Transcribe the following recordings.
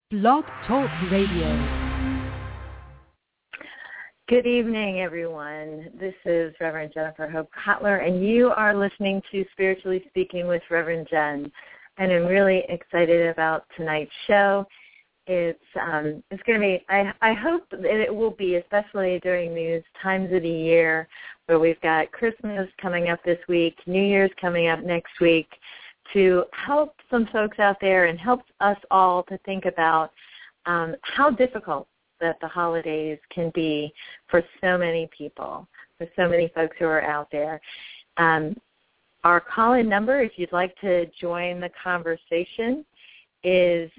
Blog Talk Radio. Good evening, everyone. This is Reverend Jennifer Hope Kotler, and you are listening to Spiritually Speaking with Reverend Jen. And I'm really excited about tonight's show. It's going to be, I hope that it will be, especially during these times of the year where we've got Christmas coming up this week, New Year's coming up next week, to help some folks out there and help us all to think about how difficult that the holidays can be for so many people, for so many folks who are out there. Our call-in number, if you'd like to join the conversation, is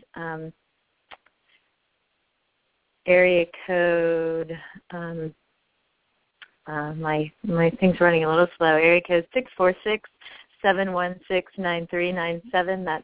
area code, my thing's running a little slow, area code 646-716-9397. That's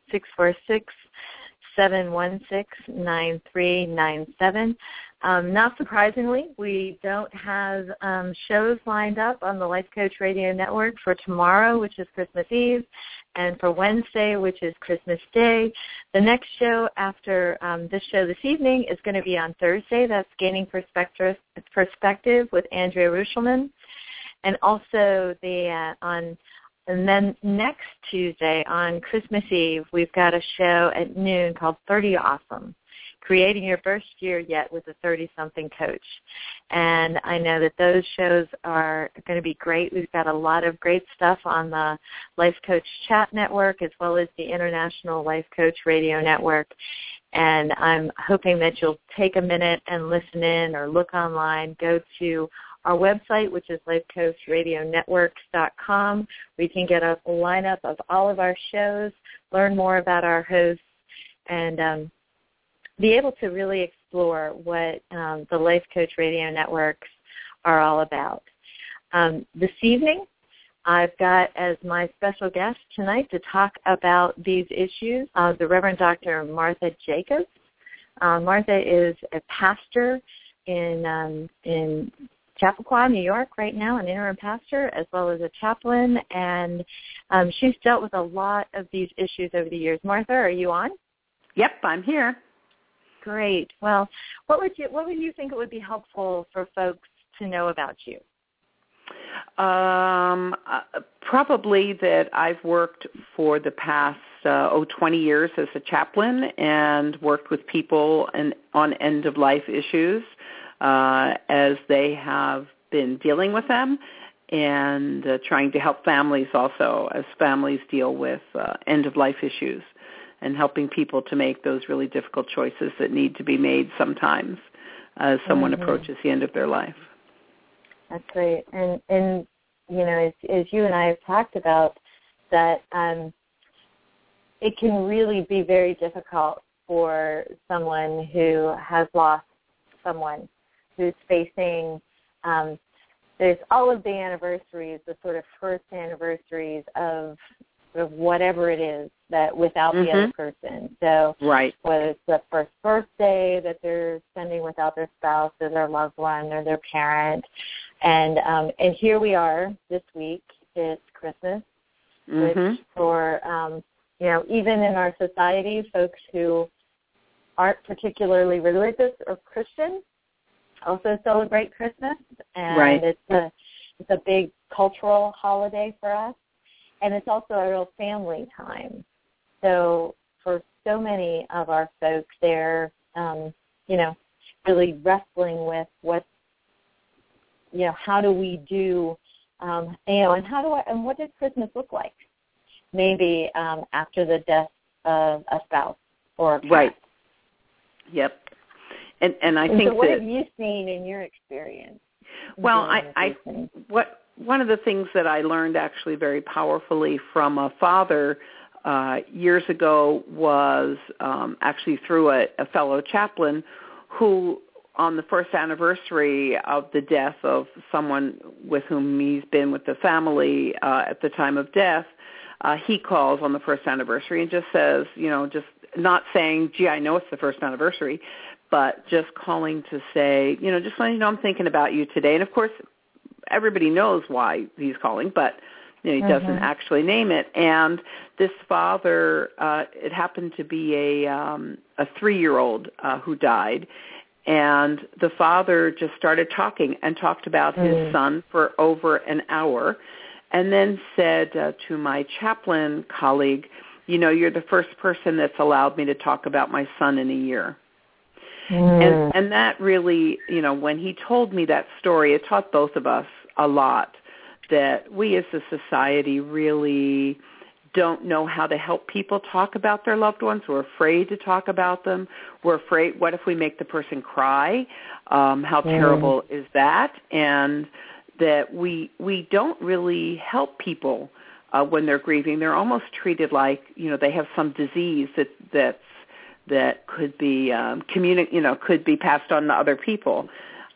646-716-9397. Not surprisingly, we don't have shows lined up on the Life Coach Radio Network for tomorrow, which is Christmas Eve, and for Wednesday, which is Christmas Day. The next show after this show this evening is going to be on Thursday. That's Gaining Perspective with Andrea Ruschelman. And also and then next Tuesday on Christmas Eve, we've got a show at noon called 30 Awesome, Creating Your First Year Yet with a 30-something Coach. And I know that those shows are going to be great. We've got a lot of great stuff on the Life Coach Chat Network as well as the International Life Coach Radio Network. And I'm hoping that you'll take a minute and listen in or look online, go to our website, which is lifecoachradionetworks.com, where you can get a lineup of all of our shows, learn more about our hosts, and be able to really explore what the Life Coach Radio Networks are all about. This evening, I've got as my special guest tonight to talk about these issues the Reverend Dr. Martha Jacobs. Martha is a pastor in Chappaqua, New York right now, an interim pastor, as well as a chaplain, and she's dealt with a lot of these issues over the years. Martha, are you on? Yep, I'm here. Great. Well, what would you think it would be helpful for folks to know about you? Probably that I've worked for the past 20 years as a chaplain and worked with people on end-of-life issues as they have been dealing with them, and trying to help families also as families deal with end-of-life issues, and helping people to make those really difficult choices that need to be made sometimes as someone approaches the end of their life. That's great. And you know, as you and I have talked about, that it can really be very difficult for someone who has lost someone, who's facing, there's all of the anniversaries, the sort of first anniversaries of whatever it is that without the other person. So right. Whether it's the first birthday that they're spending without their spouse or their loved one or their parent. And here we are this week. It's Christmas, which for, even in our society, folks who aren't particularly religious or Christian also celebrate Christmas. And right. it's a big cultural holiday for us. And it's also a real family time. So for so many of our folks, they're, really wrestling with how do we do, and what does Christmas look like? Maybe after the death of a spouse or a parent. Right. Yep. And I think so what have you seen in your experience? Well, one of the things that I learned actually very powerfully from a father years ago was actually through a fellow chaplain who, on the first anniversary of the death of someone with whom he's been with the family at the time of death, he calls on the first anniversary and just says, just not saying, gee, I know it's the first anniversary, but just calling to say, just letting you know I'm thinking about you today. And, of course, everybody knows why he's calling, but, He doesn't actually name it. And this father, it happened to be a 3-year-old who died. And the father just started talking and talked about his son for over an hour, and then said to my chaplain colleague, you're the first person that's allowed me to talk about my son in a year. And that really, when he told me that story, it taught both of us a lot, that we as a society really don't know how to help people talk about their loved ones. We're afraid to talk about them. We're afraid, what if we make the person cry? How terrible is that? And that we don't really help people when they're grieving. They're almost treated like, they have some disease that could be could be passed on to other people,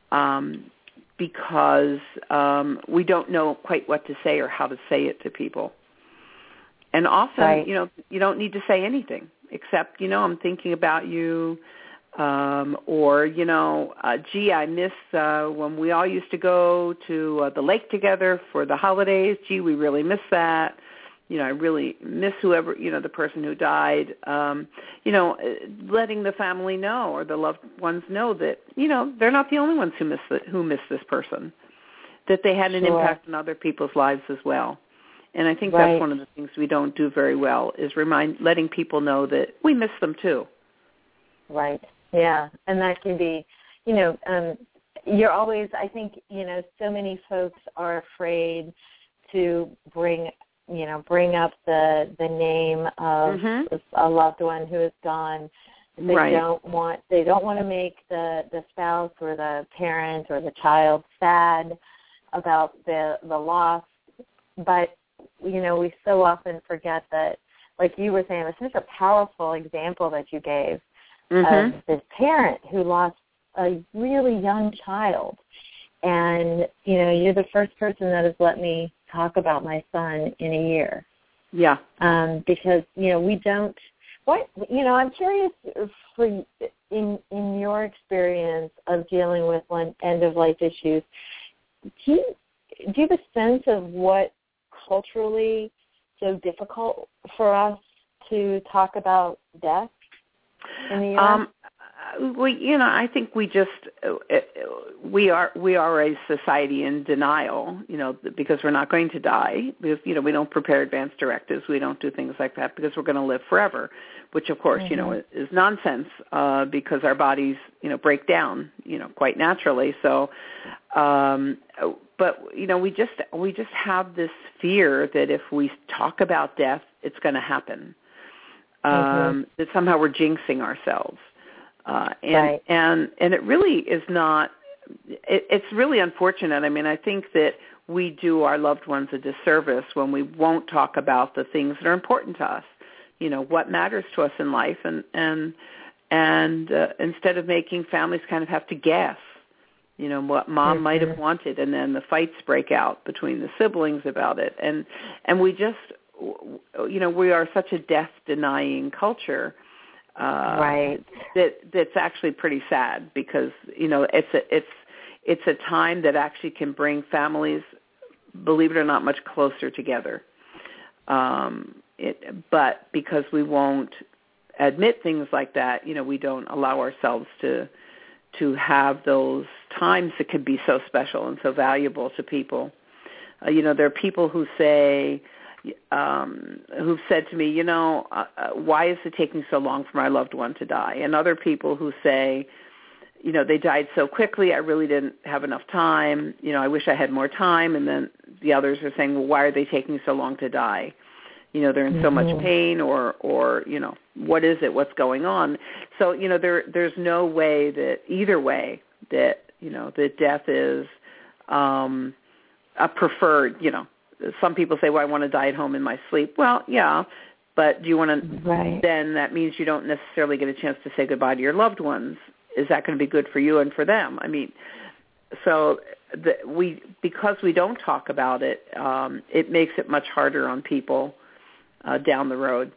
because we don't know quite what to say or how to say it to people. And often, you don't need to say anything except, I'm thinking about you, or, gee, I miss when we all used to go to the lake together for the holidays. Gee, we really miss that. I really miss whoever, the person who died. Letting the family know or the loved ones know that, they're not the only ones who miss this person, that they had an impact on other people's lives as well. And I think that's one of the things we don't do very well, is letting people know that we miss them too. Right. Yeah. And that can be, you're always, I think, so many folks are afraid to bring up the name of a loved one who is gone. They don't want to make the spouse or the parent or the child sad about the loss. But we so often forget that, like you were saying, it was such a powerful example that you gave of this parent who lost a really young child. And, you're the first person that has let me talk about my son in a year. Yeah. Because, we don't, I'm curious in your experience of dealing with end-of-life issues, do you have a sense of what culturally so difficult for us to talk about death in the U.S.? I think we are a society in denial, because we're not going to die, because, we don't prepare advance directives. We don't do things like that because we're going to live forever, which, of course, is nonsense, because our bodies, break down, quite naturally. So, but, we just have this fear that if we talk about death, it's going to happen, that somehow we're jinxing ourselves. And it really is not, it's really unfortunate. I mean, I think that we do our loved ones a disservice when we won't talk about the things that are important to us, what matters to us in life, and instead of making families kind of have to guess, what mom might have wanted, and then the fights break out between the siblings about it. And we just, we are such a death-denying culture. That's actually pretty sad, because it's a time that actually can bring families, believe it or not, much closer together. But because we won't admit things like that, we don't allow ourselves to have those times that can be so special and so valuable to people. There are people who say, who've said to me, why is it taking so long for my loved one to die? And other people who say, they died so quickly, I really didn't have enough time. I wish I had more time. And then the others are saying, well, why are they taking so long to die? They're in so much pain, or what is it? What's going on? So, there's no way that either way that, that death is a preferred, some people say, well, I want to die at home in my sleep. Well, yeah, but do you want to, then that means you don't necessarily get a chance to say goodbye to your loved ones. Is that going to be good for you and for them? I mean, so because we don't talk about it, it makes it much harder on people down the road.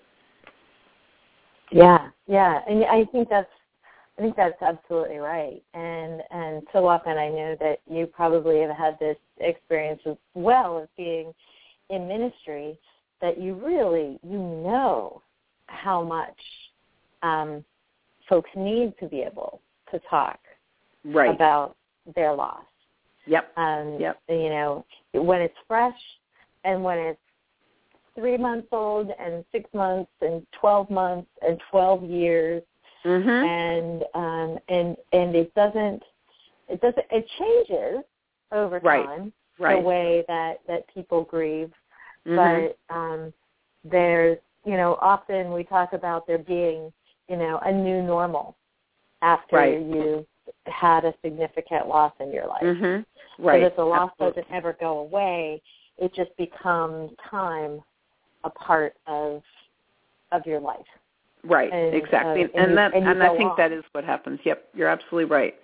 Yeah, and I think that's absolutely right. And so often I know that you probably have had this experience as well, of being in ministry that you really, how much folks need to be able to talk about their loss. Yep. When it's fresh and when it's 3 months old and 6 months and 12 months and 12 years, and it changes over time the way that people grieve, but there's often we talk about there being a new normal after you've had a significant loss in your life. So that the loss doesn't ever go away, it just becomes a part of your life. Right, exactly. I think that is what happens. Yep, you're absolutely right.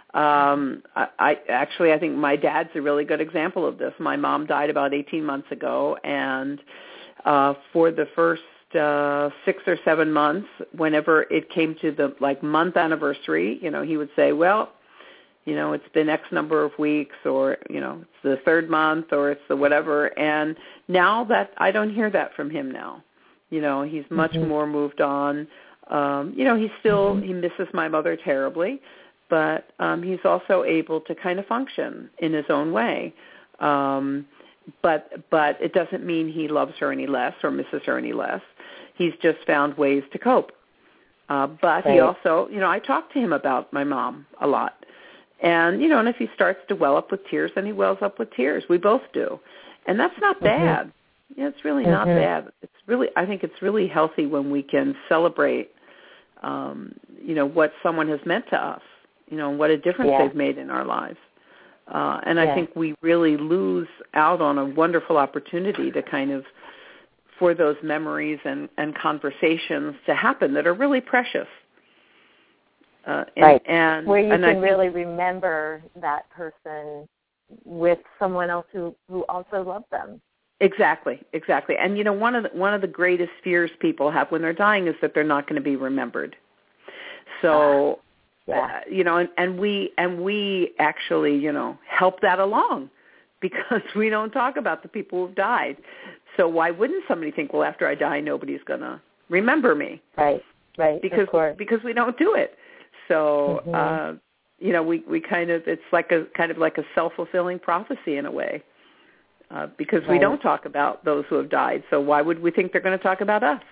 I think my dad's a really good example of this. My mom died about 18 months ago, and for the first 6 or 7 months, whenever it came to the month anniversary, he would say, well, it's been X number of weeks, or, it's the third month, or it's the whatever. And now that I don't hear that from him now. He's much more moved on. He still, he misses my mother terribly, but he's also able to kind of function in his own way. But it doesn't mean he loves her any less or misses her any less. He's just found ways to cope. But he also, I talk to him about my mom a lot. And, and if he starts to well up with tears, then he wells up with tears. We both do. And that's not bad. It's really not bad. I think it's really healthy when we can celebrate, what someone has meant to us, what a difference they've made in our lives. And I think we really lose out on a wonderful opportunity to kind of, for those memories and conversations to happen that are really precious. Where you can really remember that person with someone else who also loved them. Exactly. And one of the greatest fears people have when they're dying is that they're not going to be remembered. So, and we actually help that along because we don't talk about the people who've died. So why wouldn't somebody think, well, after I die, nobody's going to remember me? Right. Because we don't do it. So, we kind of, it's like a self-fulfilling prophecy in a way. Because we don't talk about those who have died, so why would we think they're going to talk about us?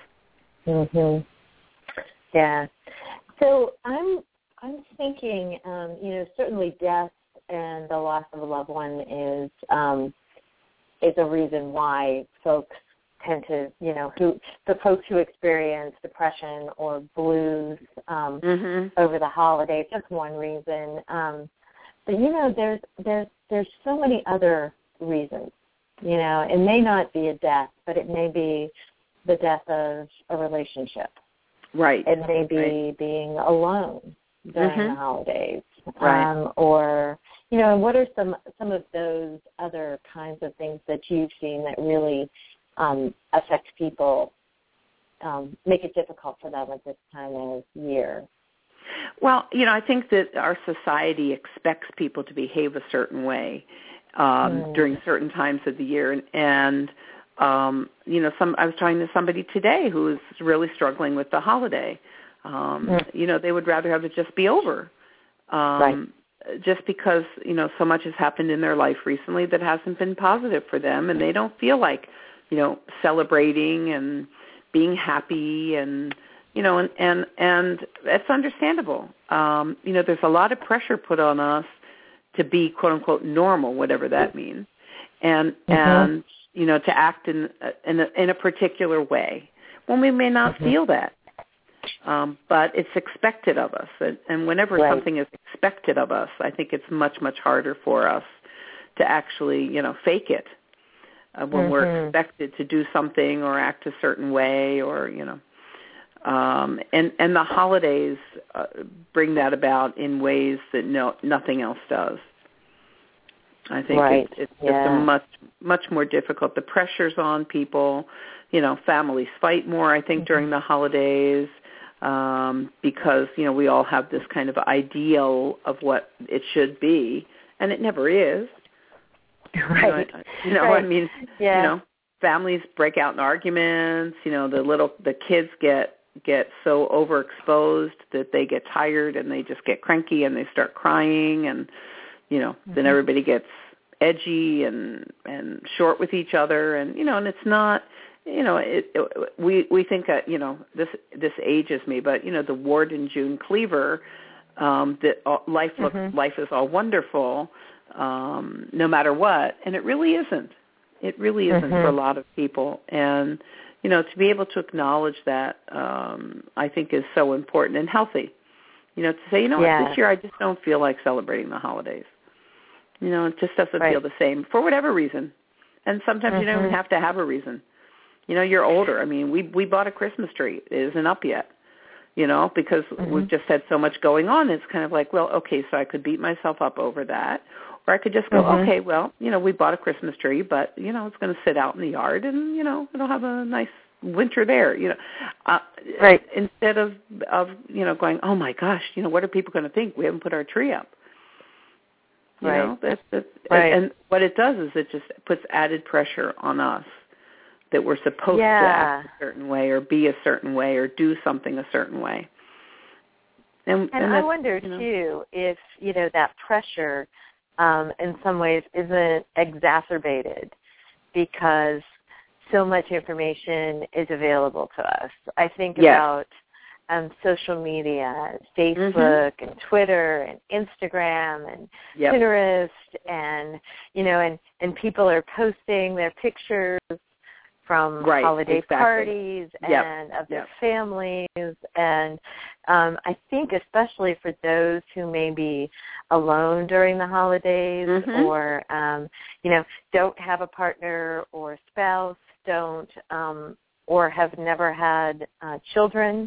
Yeah. So I'm thinking, certainly death and the loss of a loved one is a reason why folks tend to, the folks who experience depression or blues over the holidays. That's one reason. But there's so many other reasons. It may not be a death, but it may be the death of a relationship. Right. It may be being alone during the holidays. Right. Or, what are some of those other kinds of things that you've seen that really affect people, make it difficult for them at this time of year? Well, I think that our society expects people to behave a certain way during certain times of the year. And I was talking to somebody today who is really struggling with the holiday. They would rather have it just be over. Just because, so much has happened in their life recently that hasn't been positive for them, and they don't feel like, celebrating and being happy and, and it's understandable. There's a lot of pressure put on us to be, quote unquote, normal, whatever that means, and to act in a particular way when we may not feel that. But it's expected of us, and whenever something is expected of us, I think it's much, much harder for us to actually, fake it when we're expected to do something or act a certain way, or and the holidays bring that about in ways that nothing else does. I think it's just a much more difficult. The pressure's on people. Families fight more, I think, during the holidays. Because, we all have this kind of ideal of what it should be, and it never is. Right. I mean, families break out in arguments. The kids get so overexposed that they get tired and they just get cranky and they start crying, and then everybody gets edgy and short with each other, and and it's not. We think that this ages me, but the Ward and June Cleaver, that life is all wonderful, no matter what, and it really isn't. It really isn't for a lot of people, and to be able to acknowledge that, I think is so important and healthy. To say, what, this year I just don't feel like celebrating the holidays. It just doesn't feel the same for whatever reason, and sometimes you don't even have to have a reason. You're older. I mean, we bought a Christmas tree. It isn't up yet, because we've just had so much going on. It's kind of like, well, okay, so I could beat myself up over that, or I could just go, okay, well, we bought a Christmas tree, but, it's going to sit out in the yard and, it'll have a nice winter there, right. Instead of going, oh, my gosh, what are people going to think? We haven't put our tree up. That's right. And what it does is it just puts added pressure on us that we're supposed to act a certain way or be a certain way or do something a certain way. And I wonder, too, if, that pressure in some ways isn't exacerbated because so much information is available to us. I think about social media, Facebook and Twitter and Instagram and Pinterest, and, and people are posting their pictures from holiday parties and of their families. And I think especially for those who may be alone during the holidays or, don't have a partner or spouse, don't or have never had children,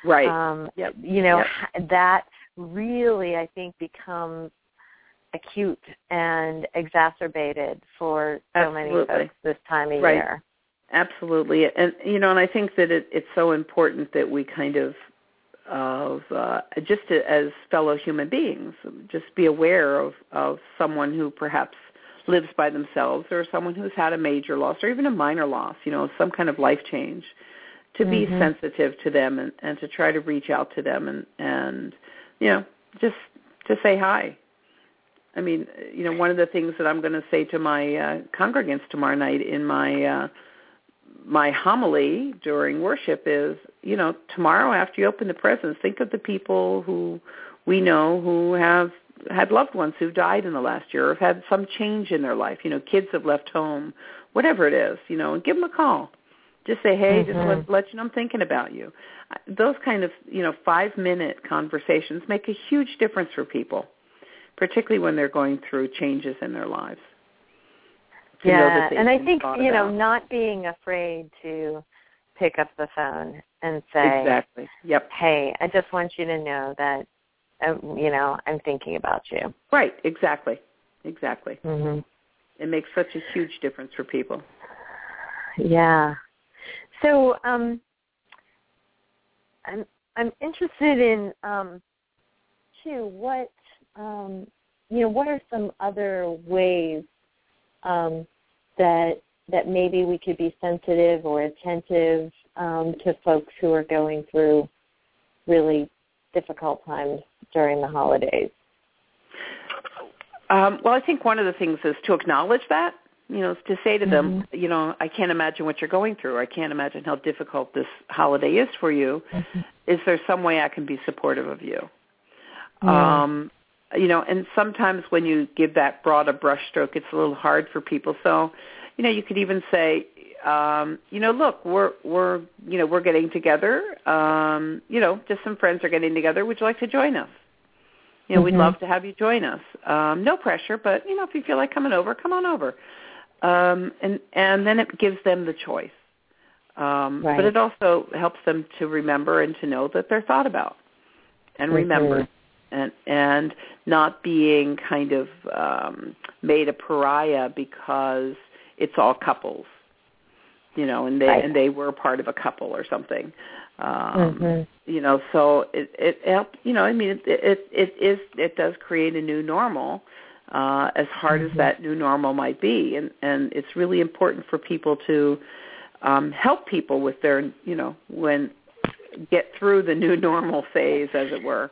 that really, I think, becomes acute and exacerbated for so many folks this time of year. Absolutely. And, and I think that it's so important that we kind of just as fellow human beings, just be aware of someone who perhaps lives by themselves or someone who's had a major loss or even a minor loss, some kind of life change, to be sensitive to them and to try to reach out to them and just to say hi. I mean, one of the things that I'm going to say to my congregants tomorrow night in my homily during worship is, tomorrow after you open the presents, think of the people who we know who have had loved ones who died in the last year or have had some change in their life. Kids have left home, whatever it is, and give them a call. Just say, hey, just let you know I'm thinking about you. Those kind of, 5-minute conversations make a huge difference for people, particularly when they're going through changes in their lives. Yeah, and I think, not being afraid to pick up the phone and say, hey, I just want you to know that, I'm thinking about you. Right, exactly. It makes such a huge difference for people. Yeah. So I'm interested in, too, what are some other ways that maybe we could be sensitive or attentive to folks who are going through really difficult times during the holidays? Well, I think one of the things is to acknowledge that, to say to them, I can't imagine what you're going through. I can't imagine how difficult this holiday is for you. Is there some way I can be supportive of you? And sometimes when you give that broad a brushstroke, it's a little hard for people. So, you could even say, look, we're getting together. Just some friends are getting together. Would you like to join us? We'd love to have you join us. No pressure, but, if you feel like coming over, come on over. And then it gives them the choice. But it also helps them to remember and to know that they're thought about and remembered. And not being kind of made a pariah because it's all couples, and they were part of a couple or something, So it helps. It does create a new normal, as hard as that new normal might be. And it's really important for people to help people with their, when get through the new normal phase, as it were.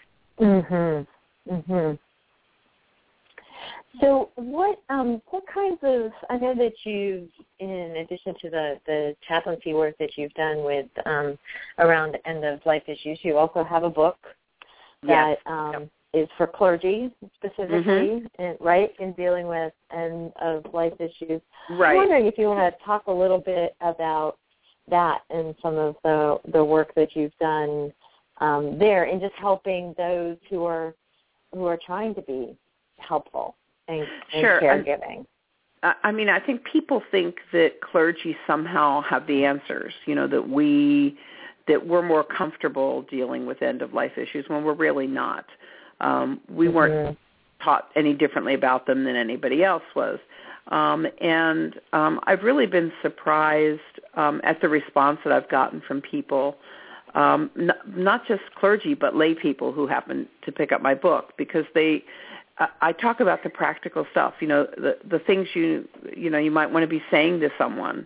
So what kinds of, I know that you've, in addition to the chaplaincy work that you've done with around end-of-life issues, you also have a book that is for clergy specifically, right, in dealing with end-of-life issues. Right. I'm wondering if you want to talk a little bit about that and some of the work that you've done there in just helping those who are trying to be helpful and caregiving. I mean, I think people think that clergy somehow have the answers, that we're more comfortable dealing with end-of-life issues when we're really not. We weren't taught any differently about them than anybody else was. And I've really been surprised at the response that I've gotten from people, not just clergy, but lay people who happen to pick up my book, because I talk about the practical stuff, the things you might want to be saying to someone,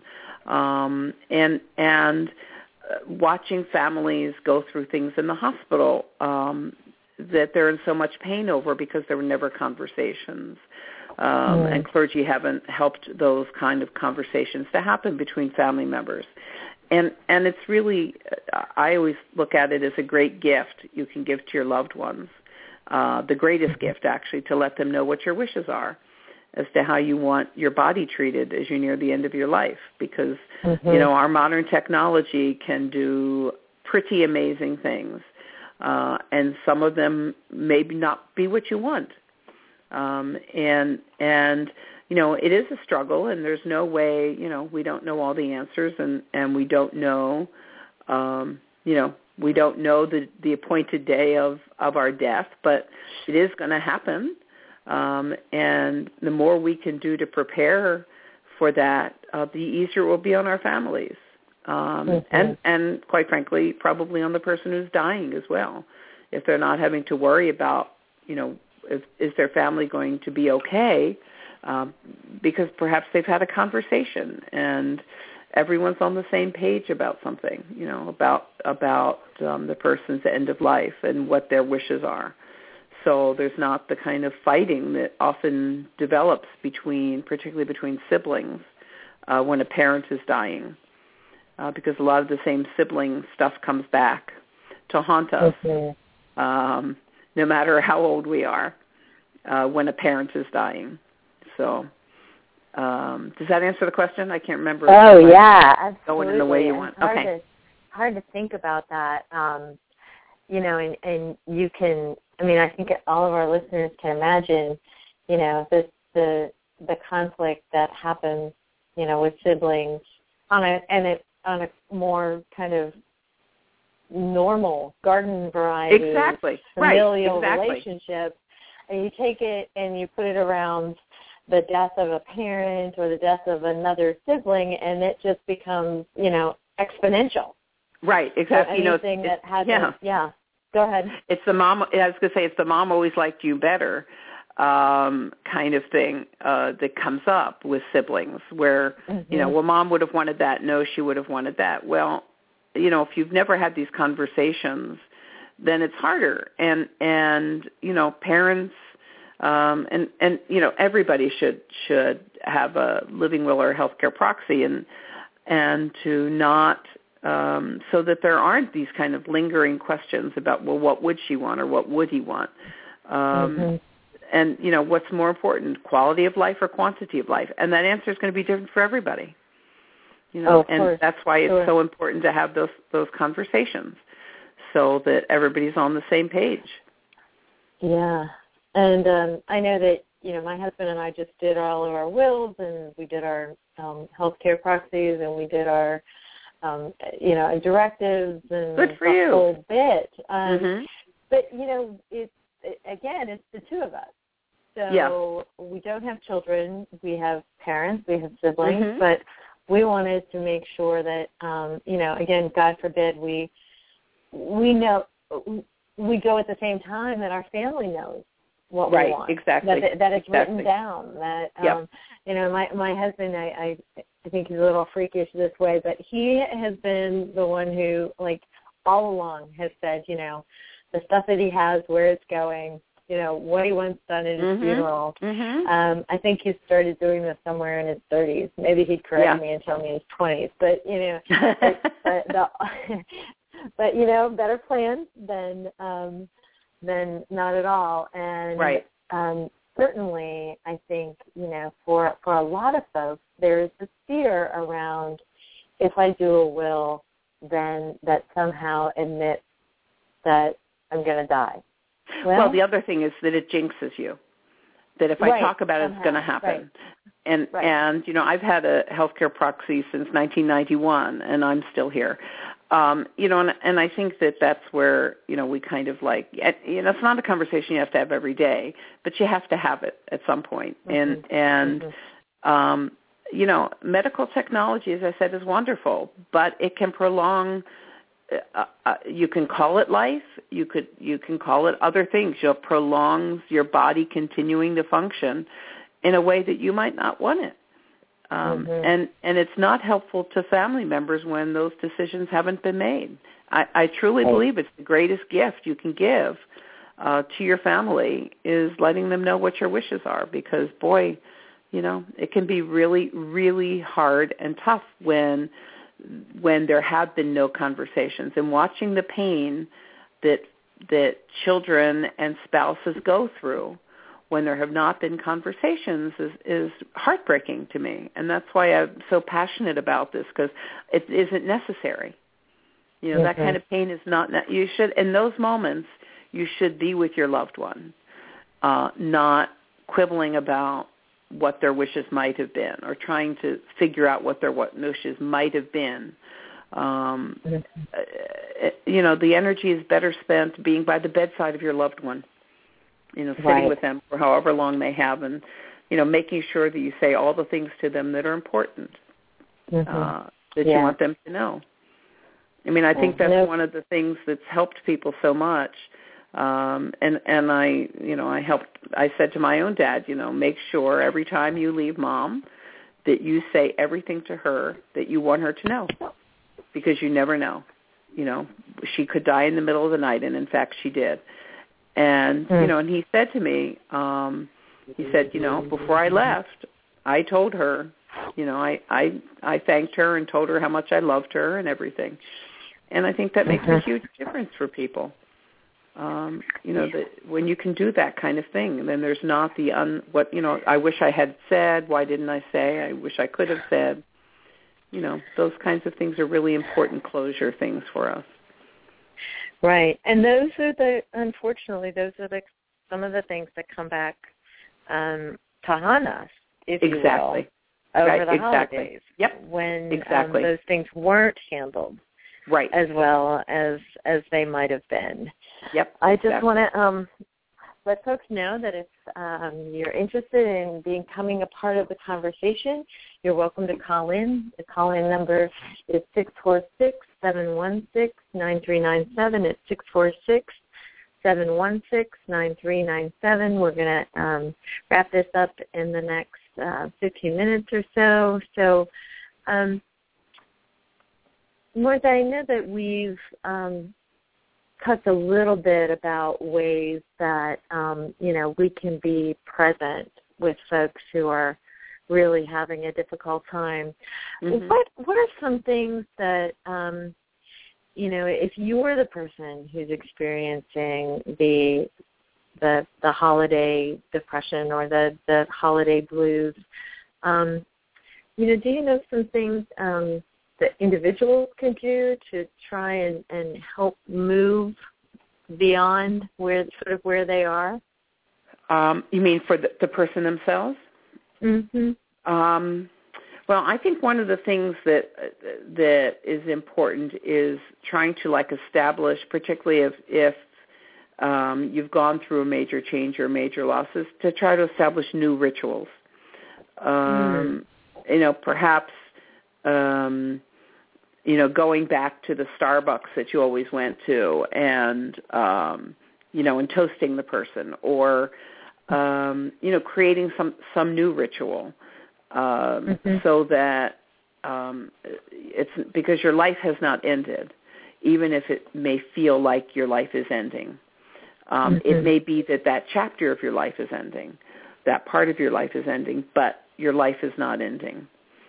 and watching families go through things in the hospital that they're in so much pain over because there were never conversations. And clergy haven't helped those kind of conversations to happen between family members. And it's really, I always look at it as a great gift you can give to your loved ones. The greatest gift, actually, to let them know what your wishes are as to how you want your body treated as you near the end of your life. Because, our modern technology can do pretty amazing things. And some of them maybe not be what you want. And it is a struggle, and there's no way, we don't know all the answers, and we don't know, we don't know the appointed day of our death, but it is going to happen. And the more we can do to prepare for that, the easier it will be on our families. And quite frankly, probably on the person who's dying as well, if they're not having to worry about, is their family going to be okay, because perhaps they've had a conversation and everyone's on the same page about something, about the person's end of life and what their wishes are. So there's not the kind of fighting that often develops particularly between siblings, when a parent is dying, because a lot of the same sibling stuff comes back to haunt us, no matter how old we are, when a parent is dying. So does that answer the question? I can't remember. Oh, yeah, absolutely. Going in the way you want. Okay. Hard to think about that, and you can, I think all of our listeners can imagine, the conflict that happens, with siblings on a more kind of normal garden variety familial relationship, and you take it and you put it around the death of a parent or the death of another sibling, and it just becomes, exponential. Right, exactly. So anything that hasn't, go ahead. It's the mom. I was going to say, it's the mom always liked you better kind of thing that comes up with siblings, where well, mom would have wanted that. No, she would have wanted that. Well, if you've never had these conversations, then it's harder. And parents and everybody should have a living will or healthcare proxy, and to not so that there aren't these kind of lingering questions about, well, what would she want or what would he want? And, what's more important, quality of life or quantity of life? And that answer is going to be different for everybody. And that's why it's so important to have those conversations so that everybody's on the same page. Yeah. And I know that, my husband and I just did all of our wills, and we did our healthcare proxies, and we did our, directives and good for you. Whole bit. But, it's the two of us. So we don't have children. We have parents. We have siblings. But we wanted to make sure that, again, God forbid, we know we go at the same time that our family knows what right, we want. Exactly. That it's written down. That my husband, I think he's a little freakish this way, but he has been the one who, like, all along has said, the stuff that he has, where it's going, what he wants done at his funeral. I think he started doing this somewhere in his 30s. Maybe he'd correct me and tell me his 20s, but but better planned than not at all. And right. Certainly, I think for a lot of folks, there's this fear around, if I do a will, then that somehow admits that I'm going to die. Well, the other thing is that it jinxes you. That if I talk about it, it's going to happen. Right. And I've had a healthcare proxy since 1991, and I'm still here. And I think that that's where, we kind of like, it's not a conversation you have to have every day, but you have to have it at some point. Medical technology, as I said, is wonderful, but it can prolong. You can call it life. You can call it other things. It prolongs your body continuing to function in a way that you might not want it. And it's not helpful to family members when those decisions haven't been made. I truly believe it's the greatest gift you can give to your family is letting them know what your wishes are, because, boy, it can be really, really hard and tough when there have been no conversations. And watching the pain that children and spouses go through when there have not been conversations is heartbreaking to me. And that's why I'm so passionate about this, because it isn't necessary. That kind of pain is not, you should, in those moments, you should be with your loved one, not quibbling about what their wishes might have been or trying to figure out what their wishes might have been. The energy is better spent being by the bedside of your loved one. Sitting with them for however long they have, and, making sure that you say all the things to them that are important, that you want them to know. I mean, I think that's one of the things that's helped people so much. And I said to my own dad, make sure every time you leave Mom that you say everything to her that you want her to know, because you never know. She could die in the middle of the night, and in fact she did. And, and he said to me, before I left, I told her, I thanked her and told her how much I loved her and everything. And I think that makes a huge difference for people. That when you can do that kind of thing, then there's not I wish I had said, why didn't I say, I wish I could have said. Those kinds of things are really important closure things for us. Right. And unfortunately, those are some of the things that come back to haunt us, if you will, over the holidays. Yep. When those things weren't handled as well as they might have been. Yep. I just want to let folks know that if you're interested in becoming a part of the conversation, you're welcome to call in. The call-in number is 646-716-9397. It's 646-716-9397. We're going to wrap this up in the next 15 minutes or so. So, Martha, I know that we've talked a little bit about ways that, we can be present with folks who are really having a difficult time. What are some things that, if you're the person who's experiencing the holiday depression or the holiday blues, do you know some things that individuals can do to try and help move beyond where they are? You mean for the person themselves? Mm-hmm. Well, I think one of the things that is important is trying to establish, particularly if you've gone through a major change or major losses, to try to establish new rituals. Perhaps going back to the Starbucks that you always went to, and and toasting the person, or creating some new ritual, so that it's because your life has not ended, even if it may feel like your life is ending. It may be that chapter of your life is ending, that part of your life is ending, but your life is not ending.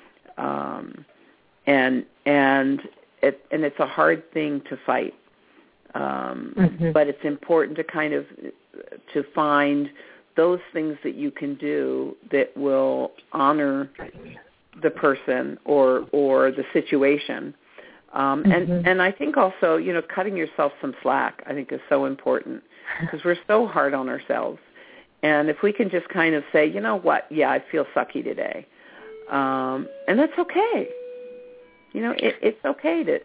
And it's a hard thing to fight. But it's important to to find those things that you can do that will honor the person or the situation. And I think also, cutting yourself some slack, I think, is so important, because we're so hard on ourselves. And if we can just kind of say, you know what, yeah, I feel sucky today, and that's okay. It's okay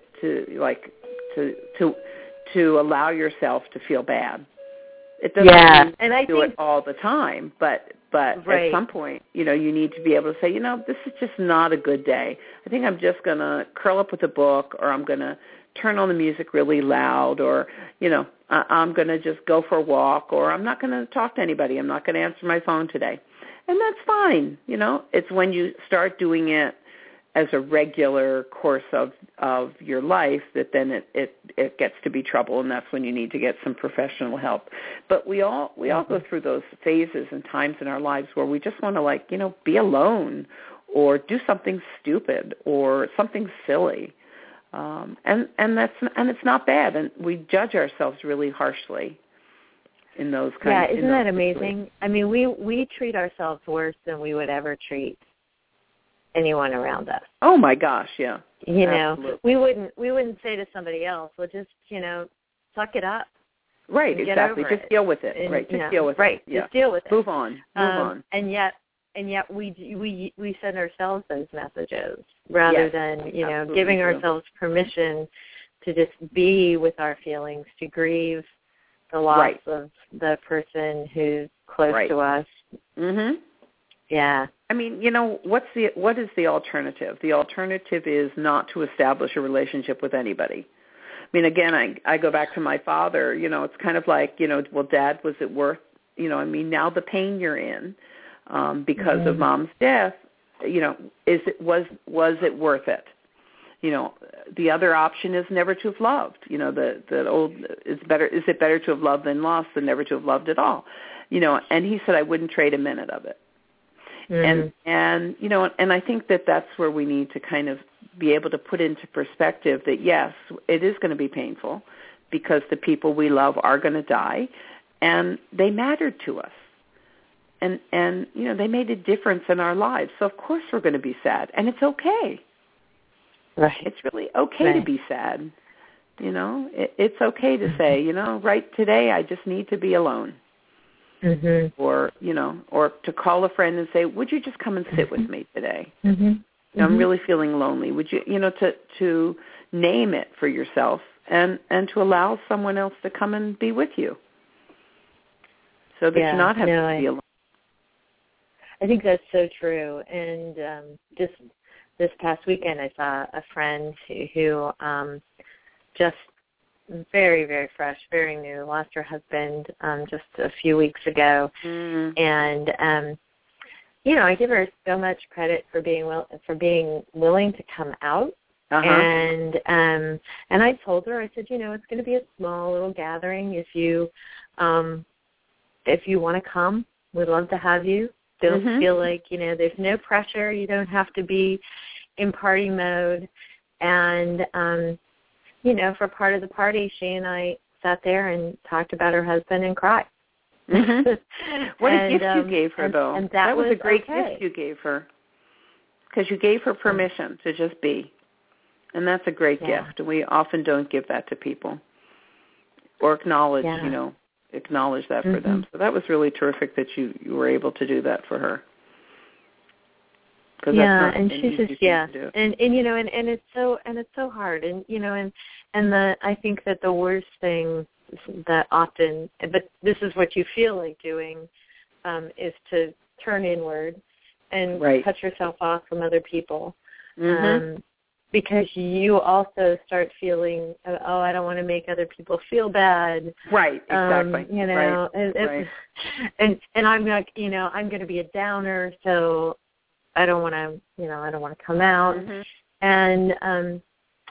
to allow yourself to feel bad. It doesn't mean and I do it all the time, but at some point, you need to be able to say, this is just not a good day. I think I'm just going to curl up with a book, or I'm going to turn on the music really loud, or, I'm going to just go for a walk, or I'm not going to talk to anybody. I'm not going to answer my phone today. And that's fine. It's when you start doing it as a regular course of your life that then it gets to be trouble, and that's when you need to get some professional help. But we all go through those phases and times in our lives where we just want to be alone, or do something stupid or something silly. And it's not bad, and we judge ourselves really harshly in those kinds. Yeah, isn't that amazing? I mean, we treat ourselves worse than we would ever treat anyone around us. Oh my gosh, yeah. Absolutely. we wouldn't say to somebody else, well, just suck it up. Right, exactly. Just deal with it. And, right, just deal with it. Right, yeah. Just deal with it. Move on. And yet we send ourselves those messages rather than giving ourselves permission to just be with our feelings, to grieve the loss of the person who's close to us. Mhm. Yeah. I mean, what is the alternative? The alternative is not to establish a relationship with anybody. I mean, again, I go back to my father. It's kind of like, well, Dad, was it worth? Now the pain you're in because of Mom's death, was it worth it? The other option is never to have loved. The old is it better to have loved than lost than never to have loved at all? And he said, I wouldn't trade a minute of it. And I think that's where we need to kind of be able to put into perspective that, yes, it is going to be painful because the people we love are going to die, and they mattered to us. And they made a difference in our lives. So, of course, we're going to be sad, and it's okay. Right. It's really okay to be sad. It's okay to say, right today I just need to be alone. Or to call a friend and say, would you just come and sit with me today? I'm really feeling lonely. Would you, to name it for yourself and to allow someone else to come and be with you, so that you're not having to be alone. I think that's so true. And just this past weekend, I saw a friend who just very, very fresh, very new, lost her husband just a few weeks ago. And, I give her so much credit for being willing to come out. And I told her, I said, it's going to be a small little gathering. If you want to come, we'd love to have you. Don't feel like, there's no pressure. You don't have to be in party mode. And, for part of the party, she and I sat there and talked about her husband and cried. What a gift you gave her, though. And that was a great gift you gave her, because you gave her permission to just be. And that's a great gift. And we often don't give that to people or acknowledge, acknowledge that for them. So that was really terrific that you were able to do that for her. Yeah, and she's just and it's so hard, and I think that the worst thing that often, but this is what you feel like doing, is to turn inward and cut yourself off from other people. because you also start feeling, oh, I don't want to make other people feel bad. Right, exactly. You know, right. And I'm not, you know, I'm going to be a downer, so I don't want to, you know, I don't want to come out. And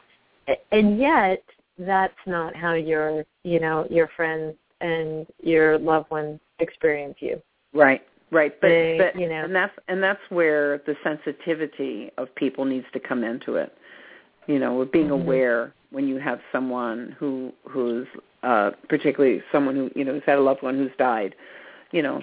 yet that's not how your, you know, your friends and your loved ones experience you. Right. But you know, and that's where the sensitivity of people needs to come into it. You know, with being aware when you have someone who's particularly someone who, you know, who's had a loved one who's died, you know,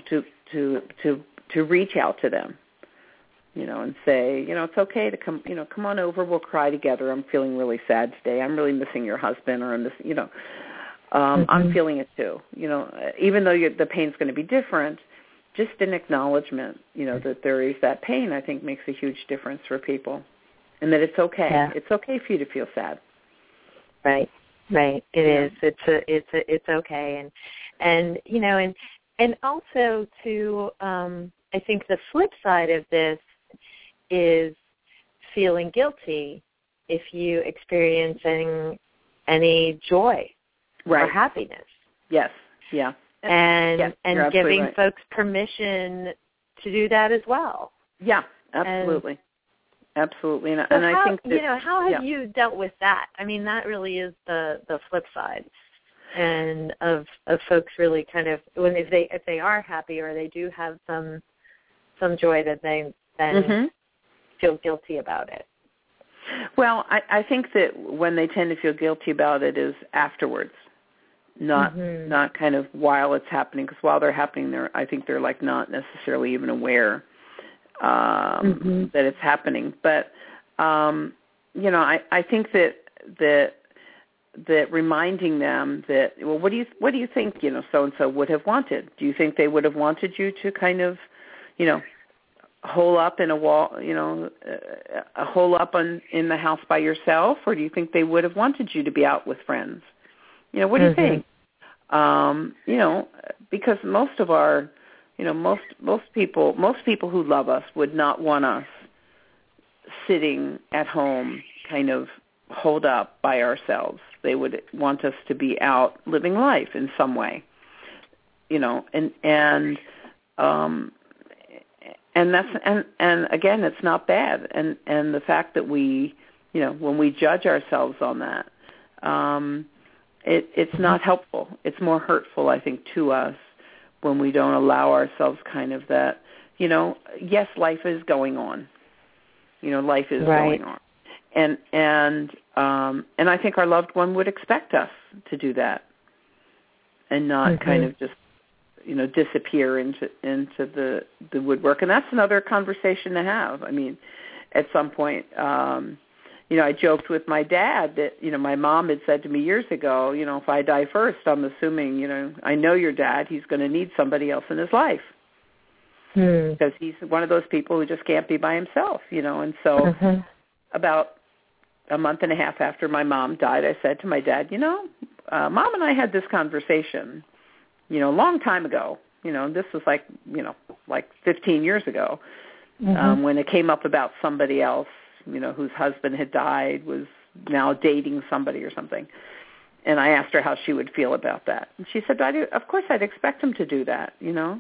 to reach out to them, you know, and say, you know, it's okay to come, you know, come on over, we'll cry together. I'm feeling really sad today. I'm really missing your husband, or I'm missing, you know, I'm feeling it too. You know, even though the pain's going to be different, just an acknowledgement, you know, that there is that pain, I think makes a huge difference for people. And that it's okay. Yeah. It's okay for you to feel sad. Right. It is. It's okay. And you know, and also to I think the flip side of this is feeling guilty if you experiencing any joy or happiness. Yes. Yeah. And giving right. folks permission to do that as well. Yeah, absolutely. Absolutely. And how, I think that, you know, how have you dealt with that? I mean, that really is the flip side, and of folks really kind of, when if they are happy or they do have some joy, that they then feel guilty about it. Well, I think that when they tend to feel guilty about it is afterwards, not kind of while it's happening, because while they're happening, I think they're like not necessarily even aware that it's happening. But, you know, I think that reminding them that, well, what do you think, you know, so-and-so would have wanted? Do you think they would have wanted you to kind of, you know, hole up in a wall, you know, a hole up in the house by yourself, or do you think they would have wanted you to be out with friends? You know, what do you think? You know, because most of our, you know, most people who love us would not want us sitting at home kind of holed up by ourselves. They would want us to be out living life in some way, you know, and that's, and again, it's not bad. And the fact that we, you know, when we judge ourselves on that, it's not helpful. It's more hurtful, I think, to us when we don't allow ourselves kind of that, you know, yes, life is going on. You know, life is going on. And I think our loved one would expect us to do that and not kind of just, you know, disappear into the woodwork. And that's another conversation to have. I mean, at some point, you know, I joked with my dad that, you know, my mom had said to me years ago, you know, if I die first, I'm assuming, you know, I know your dad, he's going to need somebody else in his life. Because he's one of those people who just can't be by himself, you know. And so about a month and a half after my mom died, I said to my dad, you know, Mom and I had this conversation, you know, a long time ago. You know, this was like, you know, like 15 years ago, when it came up about somebody else, you know, whose husband had died, was now dating somebody or something. And I asked her how she would feel about that. And she said, of course I'd expect him to do that, you know.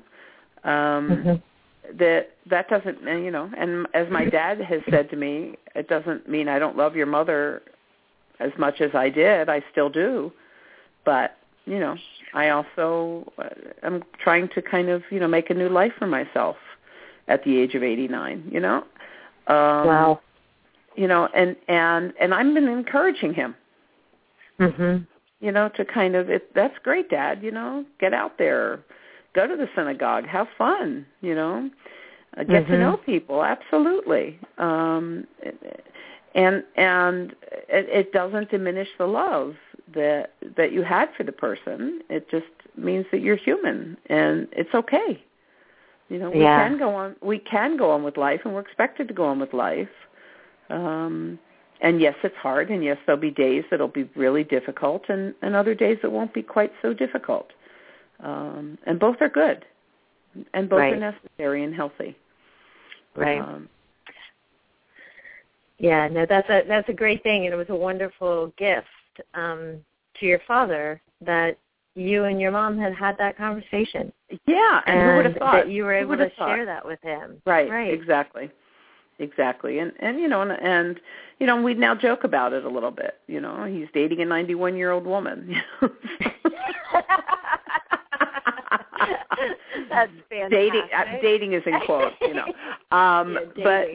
That doesn't, you know, and as my dad has said to me, it doesn't mean I don't love your mother as much as I did. I still do. But, you know, I also am trying to kind of, you know, make a new life for myself at the age of 89, you know. Wow. You know, and I've been encouraging him, you know, to kind of, that's great, Dad, you know, get out there, go to the synagogue, have fun, you know, get to know people, absolutely. And it doesn't diminish the love that you had for the person. It just means that you're human, and it's okay. You know, we can go on with life, and we're expected to go on with life. And yes, it's hard, and yes, there'll be days that'll be really difficult, and other days that won't be quite so difficult. And both are good, and both are necessary and healthy. Right. Yeah, no, that's a great thing, and it was a wonderful gift to your father that you and your mom had that conversation. Yeah, and who would have thought that you were able to share that with him? Right. Exactly. And we now joke about it a little bit. He's dating a 91-year-old woman. That's fantastic. Dating is in quotes, but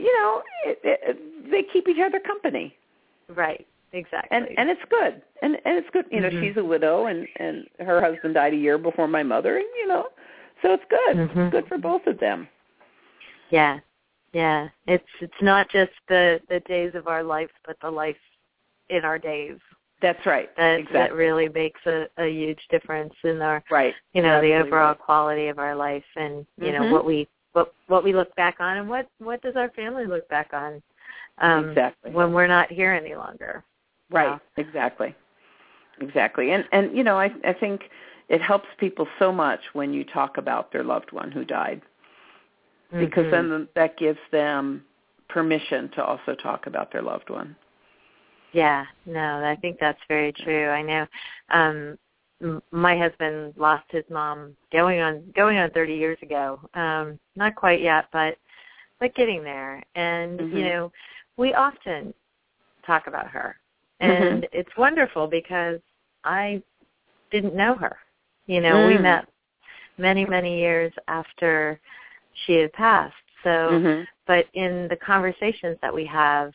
they keep each other company. Right. Exactly. And it's good. And it's good. She's a widow, and her husband died a year before my mother, and so it's good. It's good for both of them. Yeah. Yeah. It's not just the days of our life, but the life in our days. That's right. Exactly. That really makes a huge difference in our, the overall quality of our life, and what we look back on, and what does our family look back on when we're not here any longer. Right. Exactly. And I think it helps people so much when you talk about their loved one who died, because then that gives them permission to also talk about their loved one. Yeah, no, I think that's very true. I know my husband lost his mom going on 30 years ago. Not quite yet, but getting there. And we often talk about her, and it's wonderful because I didn't know her. We met many, many years after she had passed. So, but in the conversations that we have,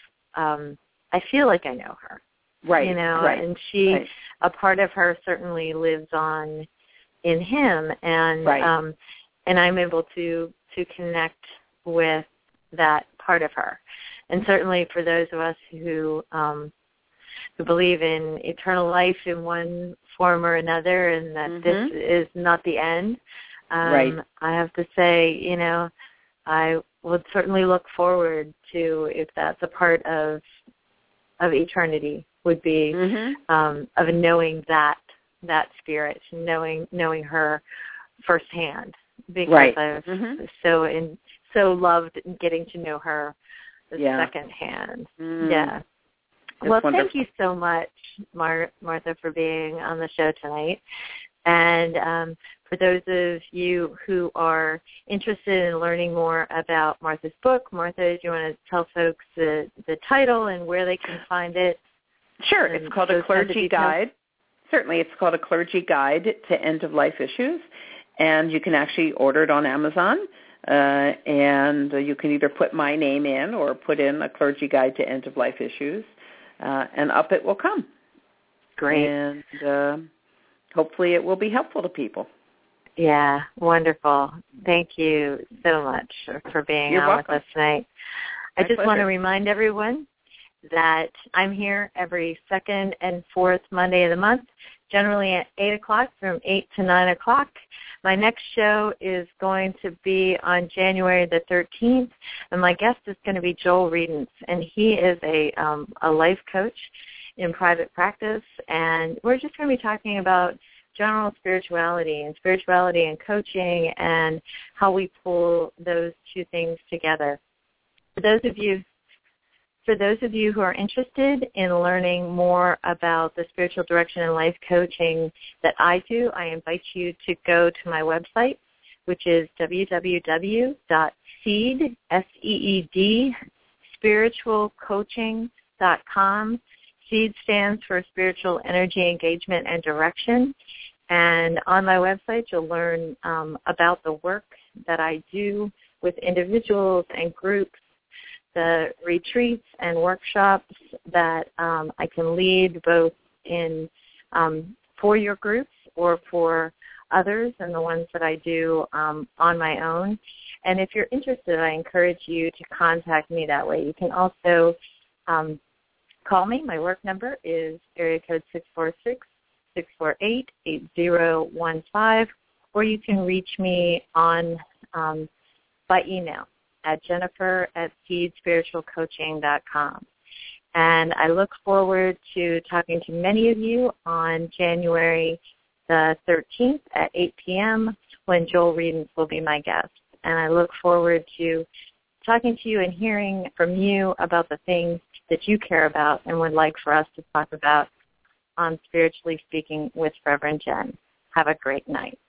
I feel like I know her, right? And a part of her certainly lives on in him, and and I'm able to connect with that part of her. And certainly for those of us who believe in eternal life in one form or another, and that this is not the end, I have to say, I would certainly look forward to, if that's a part of eternity, would be of knowing that spirit, knowing her firsthand, because I've so loved getting to know her secondhand. Yeah. Well, thank you so much, Martha, for being on the show tonight. And for those of you who are interested in learning more about Martha's book, Martha, do you want to tell folks the title and where they can find it? Sure. It's called A Clergy Guide. Certainly. It's called A Clergy Guide to End-of-Life Issues. And you can actually order it on Amazon. And you can either put my name in or put in A Clergy Guide to End-of-Life Issues. And up it will come. Great. And hopefully it will be helpful to people. Yeah, wonderful. Thank you so much for being on with us tonight. I just want to remind everyone that I'm here every second and fourth Monday of the month, generally at 8 o'clock, from 8 to 9 o'clock. My next show is going to be on January the 13th, and my guest is going to be Joel Riedens, and he is a life coach in private practice, and we're just going to be talking about general spirituality and coaching, and how we pull those two things together. For those of you who are interested in learning more about the spiritual direction and life coaching that I do, I invite you to go to my website, which is www.seed, S-E-E-D, spiritualcoaching.com. SEED stands for Spiritual Energy Engagement and Direction. And on my website, you'll learn about the work that I do with individuals and groups, the retreats and workshops that I can lead both in for your groups or for others, and the ones that I do on my own. And if you're interested, I encourage you to contact me that way. You can also call me. My work number is area code 646-648-8015, or you can reach me on by email at jennifer@seedspiritualcoaching.com. And I look forward to talking to many of you on January the 13th at 8 p.m. when Joel Riedens will be my guest. And I look forward to talking to you and hearing from you about the things that you care about and would like for us to talk about on Spiritually Speaking with Reverend Jen. Have a great night.